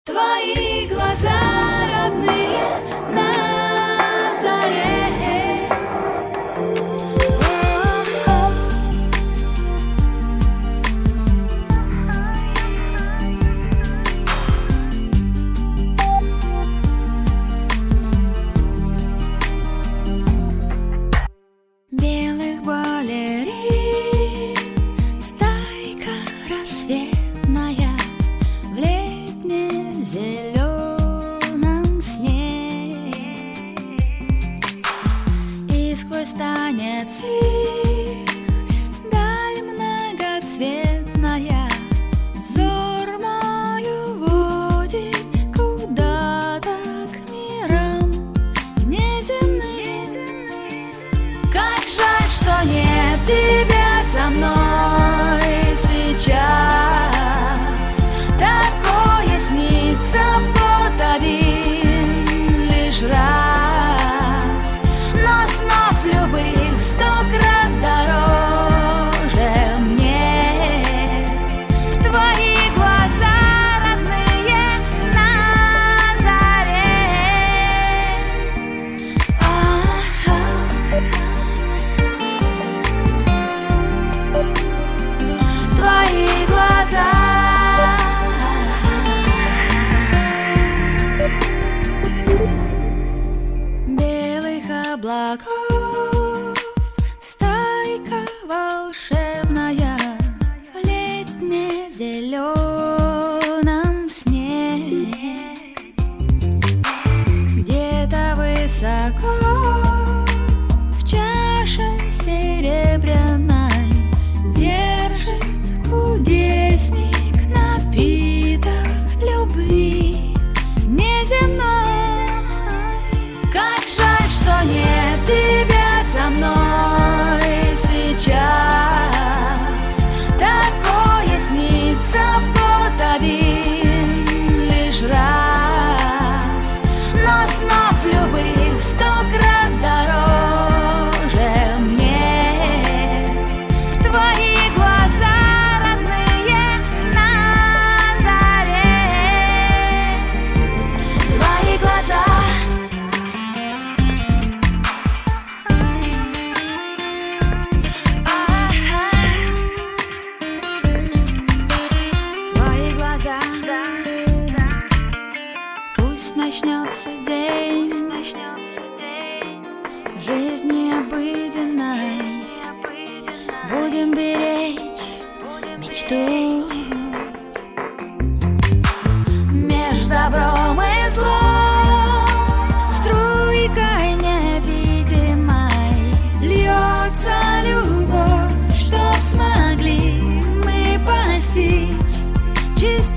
Твои глаза родные на заре. Белых балерин, стайка рассветная в летне-зеленом сне. И сквозь танец их даль многоцветная взор мой уводит куда-то к мирам неземным. Как жаль, что нет тебя со мной сейчас. Такое снится в год один лишь раз, но снов любых 100 крат дороже мне. Твои глаза родные на заре. Твои глаза. Белых облаков стайка волшебная в летне-зеленом сне. Где-то высоко в чаше серебряной держит кудесник напиток любви неземной. Как жаль, что нет тебя со мной сейчас. Такое снится в год один лишь раз, но снов любых 100 крат дороже мне. Твои глаза родные на заре. Твои глаза. Твои глаза. Пусть начнется день жизни обыденной, будем беречь мечту. Меж добром и злом струйкой невидимой льется любовь, чтоб смогли мы постичь чистоту